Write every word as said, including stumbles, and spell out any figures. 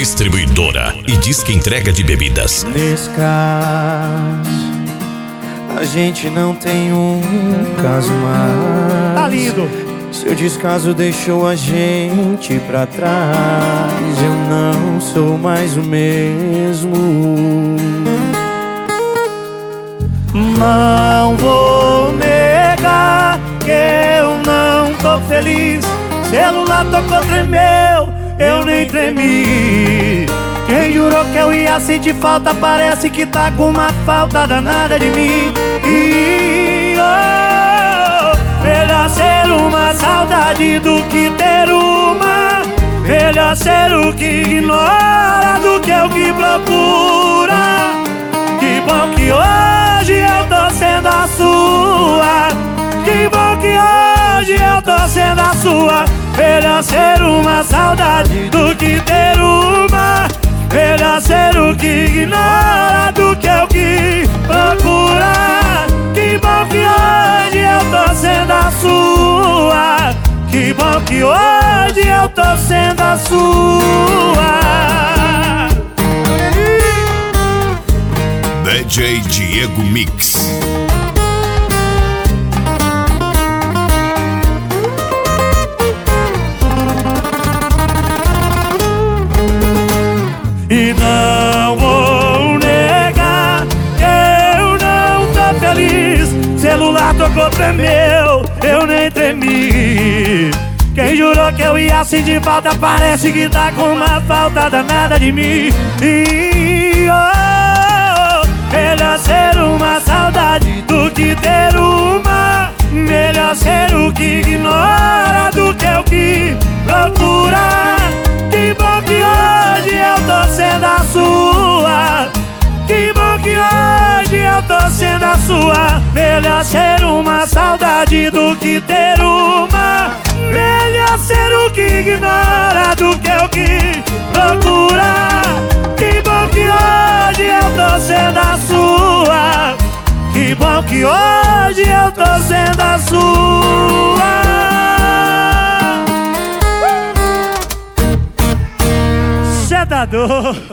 Distribuidora e Disque Entrega de Bebidas. Nesse caso, a gente não tem um caso mais. Tá lindo. Seu descaso deixou a gente pra trás. Eu não sou mais o mesmo. Não vou negar que eu não tô feliz. Celular tocou, tremeu, eu nem tremi. Quem jurou que eu ia sentir falta parece que tá com uma falta danada de mim. E oh, melhor ser uma saudade do que ter uma. Melhor ser o que ignora do que o que procura. Que bom que hoje eu tô sendo a sua. Que bom que hoje eu tô sendo a sua. Melhor ser uma saudade do que ter uma. Melhor ser o que ignora do que o que procura. Que bom que hoje eu tô sendo a sua. Que bom que hoje eu tô sendo a sua. D J Diego Mix. E não vou negar que eu não tô feliz. Celular tocou, tremeu, eu nem tremi. Quem jurou que eu ia sentir falta parece que tá com uma falta danada de mim. E oh, melhor ser uma saudade do que ter uma. Melhor ser o que ignora do que o que procura. Que bom que hoje eu tô sendo a sua. Que bom que hoje eu tô sendo a sua. Melhor ser uma saudade do que ter uma. Melhor ser o que ignora do que o que procura. Que bom que hoje eu tô sendo a sua. Que bom que hoje eu tô sendo a sua. Sedador.